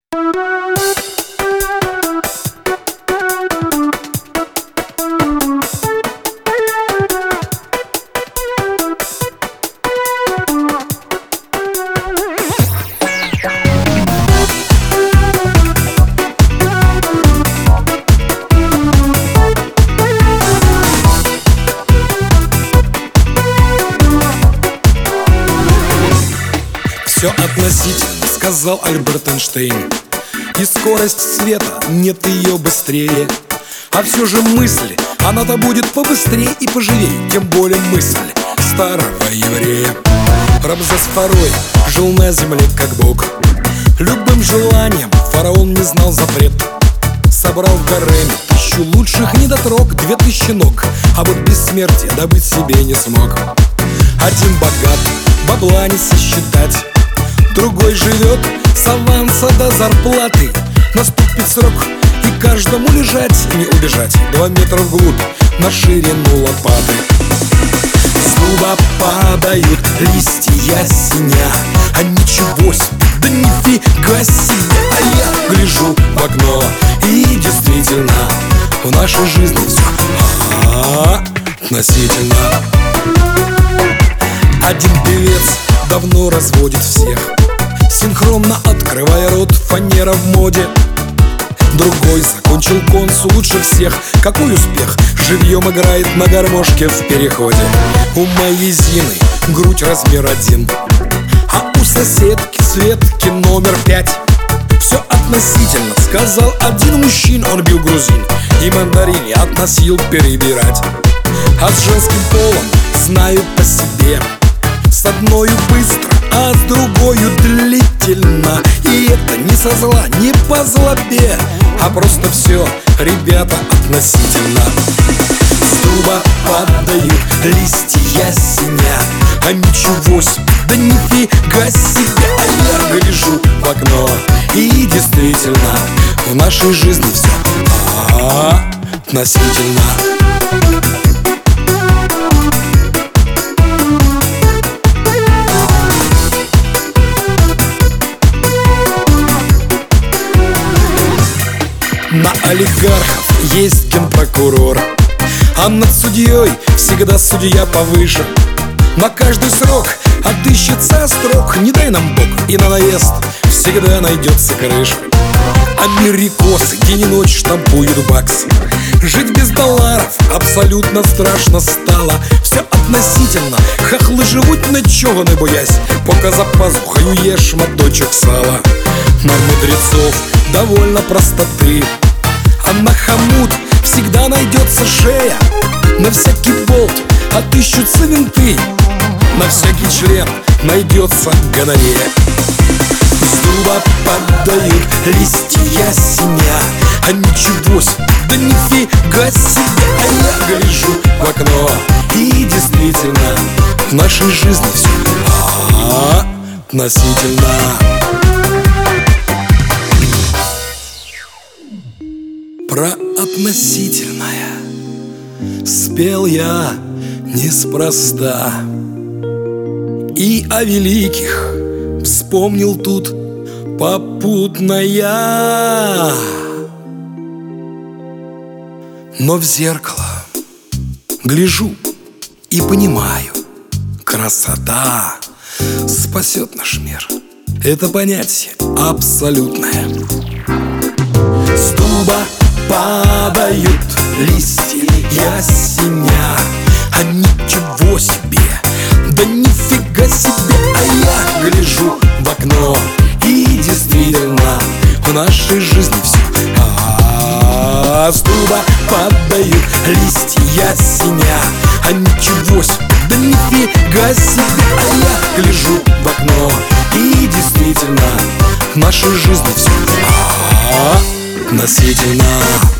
Все относительно, сказал Альберт Эйнштейн, и скорость света, нет ее быстрее. А все же мысль, она-то будет побыстрее и поживее, тем более мысль старого еврея. Рамзес II жил на земле как бог. Любым желанием фараон не знал запрет. Собрал в гареме 1000 лучших недотрог, 2000 ног, а вот бессмертие добыть себе не смог. Один богат, бабла не сосчитать, другой живет с аванса до зарплаты. Наступит срок, и каждому лежать и не убежать 2 метра вглубь на ширину лопаты. С дуба падают листья ясеня, а ничего себе, да нифига себе. А я гляжу в окно, и действительно в нашей жизни все относительно. Один певец давно разводит всех, синхронно открывая рот, фанера в моде. Другой закончил консул лучше всех. Какой успех! Живьем играет на гармошке в переходе. У моей Зины грудь размер 1, а у соседки Светки номер 5. Все относительно, сказал один мужчин. Он бил грузин и мандарине относил перебирать. А с женским полом знаю по себе: с одною быстро, а с другою длительно. И это не со зла, не по злобе, а просто все, ребята, относительно. С дуба падают листья ясеня, а ничего себе, да нифига себе. А я гляжу в окно, и действительно в нашей жизни все относительно. На олигархов есть генпрокурор, а над судьей всегда судья повыше. На каждый срок отыщется строк, не дай нам Бог, и на наезд всегда найдется крыша. Америкосы день и ночь штампуют баксы. Жить без долларов абсолютно страшно стало. Все относительно, хохлы живут ночеваны, боясь, пока за пазухою ешь моточек сала. На мудрецов довольно простоты, а на хомут всегда найдется шея. На всякий болт отыщутся винты, на всякий член найдется гонорея. С дуба падают листья ясеня, а ничего себе, да нифига себе. А я гляжу в окно, и действительно в нашей жизни все относительно. Про относительное спел я неспроста, и о великих вспомнил тут попутно я. Но в зеркало гляжу и понимаю: красота спасет наш мир. Это понятие абсолютное. С дуба падают листья ясеня, а ничего себе, да нифига себе. А я гляжу в окно, и действительно в нашей жизни все с дуба падают листья ясеня, а ничего себе, да нифига себе. А я гляжу в окно, и действительно в нашей жизни все относительно.